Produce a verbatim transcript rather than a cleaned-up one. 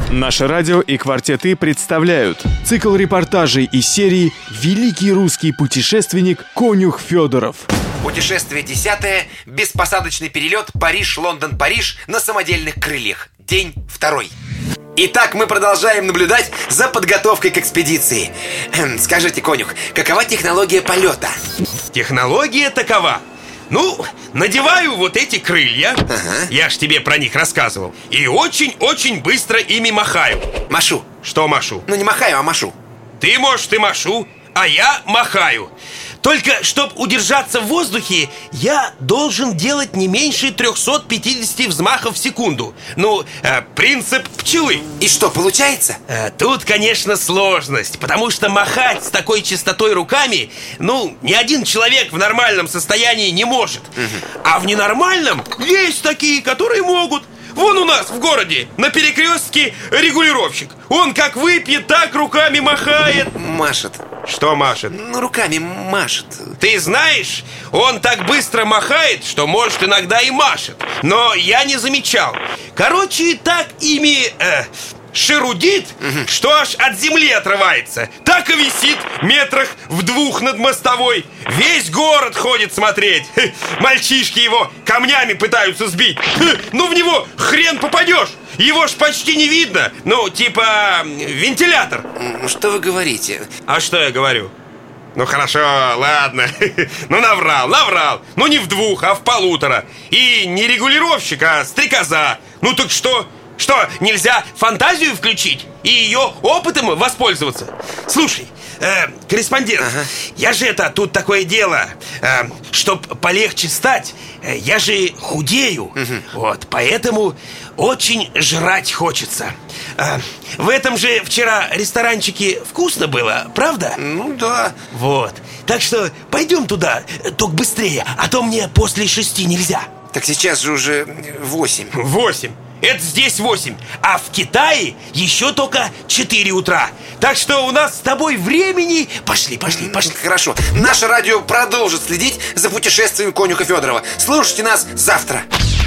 Наше радио и «Квартеты» представляют цикл репортажей из серии «Великий русский путешественник Конюх Федоров». Путешествие десятое. Беспосадочный перелет Париж-Лондон-Париж на самодельных крыльях. День второй. Итак, мы продолжаем наблюдать за подготовкой к экспедиции. Скажите, Конюх, какова технология полета? Технология такова. Ну, надеваю вот эти крылья, ага. Я ж тебе про них рассказывал, и очень-очень быстро ими махаю. Машу. Что машу? Ну не махаю, а машу. Ты, может, и машу, а я махаю. Только, чтобы удержаться в воздухе, я должен делать не меньше триста пятьдесят взмахов в секунду. Ну, э, принцип пчелы. И что, получается? э, Тут, конечно, сложность, потому что махать с такой частотой руками, ну, ни один человек в нормальном состоянии не может. Угу. А в ненормальном есть такие, которые могут. Вон у нас в городе на перекрестке регулировщик. Он как выпьет, так руками махает. Машет. Что машет? Ну, руками машет. Ты знаешь, он так быстро махает, что, может, иногда и машет. Но я не замечал. Короче, так ими э, шерудит, угу. что аж от земли отрывается. Так и висит метрах в двух над мостовой. Весь город ходит смотреть. Мальчишки его камнями пытаются сбить. Ну, в него хрен попадешь. Его ж почти не видно. Ну, типа вентилятор. Что вы говорите? А что я говорю? Ну, хорошо, ладно. Ну, наврал, наврал. Ну, не в двух, а в полутора. И не регулировщик, а стрекоза. Ну, так что? Что, нельзя фантазию включить и ее опытом воспользоваться? Слушай, э, корреспондент, ага. я же это, тут такое дело, э, чтоб полегче стать, э, я же худею. Угу. Вот, поэтому очень жрать хочется. э, В этом же вчера ресторанчике вкусно было, правда? Ну да. Вот, так что пойдем туда, только быстрее, а то мне после шести нельзя. Так сейчас же уже восемь. Восемь. Это здесь восемь, а в Китае еще только четыре утра. Так что у нас с тобой времени... Пошли, пошли, пошли. Хорошо, наше радио продолжит следить за путешествием Конюха Федорова. Слушайте нас завтра.